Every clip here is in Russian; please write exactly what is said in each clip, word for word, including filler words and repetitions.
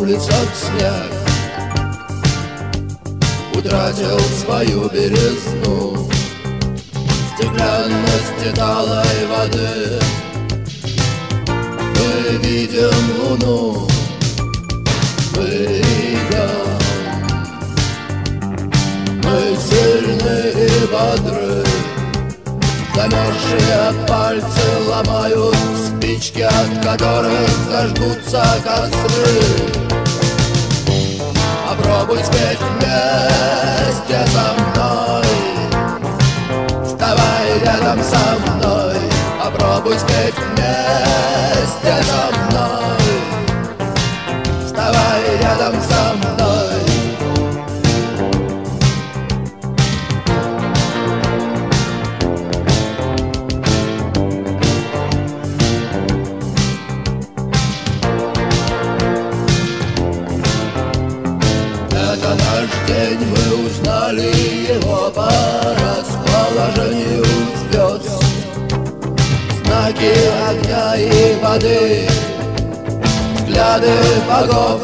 улицах снег утратил свою белизну, стеклянности талой воды. Мы видим луну, мы идем, мы сильны и бодры. Замерзшие пальцы ломают спички, от которых зажгутся костры. Попробуй спеть вместе со мной, вставай рядом со мной. Попробуй спеть вместе со мной, вставай рядом со мной. Это наш день, мы узнали его по расположению звезд. Знаки огня и воды, взгляды богов.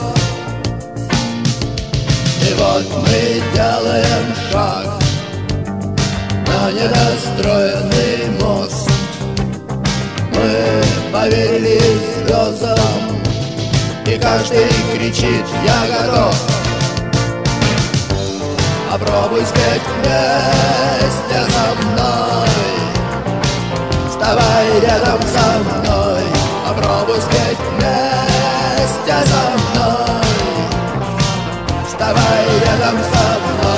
И вот мы делаем шаг на недостроенный мост. Мы поверили звездам, и каждый кричит: я готов. Попробуй спеть вместе со мной, вставай рядом со мной. Попробуй спеть вместе со мной, вставай рядом со мной.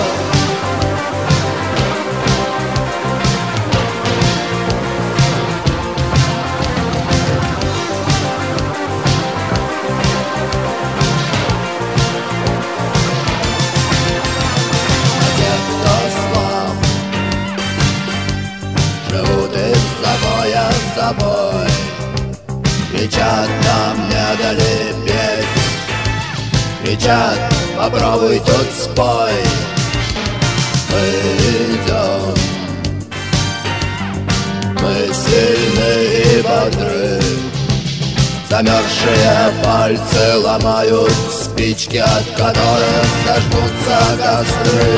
Собой кричат: нам не дали петь. Кричат: попробуй тут спой. Мы идем, мы сильны и бодры. Замерзшие пальцы ломают спички, от которых зажгутся костры.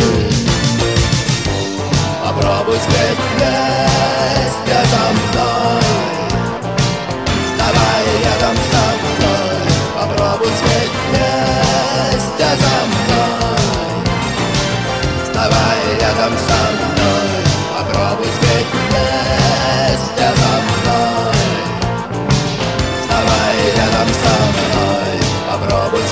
Попробуй спеть вместе со мной, вставай рядом со мной. Попробуй спеть вместе со мной, вставай рядом со мной. Попробуй спеть вместе со мной, вставай рядом со мной. Попробуй